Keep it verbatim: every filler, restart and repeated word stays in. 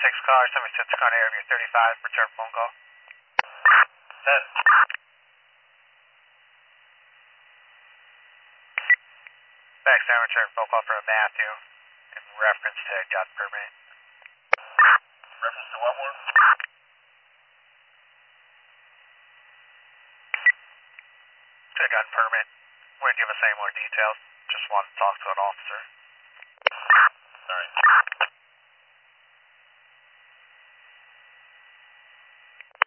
six car, seventy-six car, Airview thirty-five, return phone call. ten. Backstand return phone call from Matthew in reference to gun permit. Reference to what more? To gun permit. Wouldn't give us any more details. Just wanted to talk to an officer.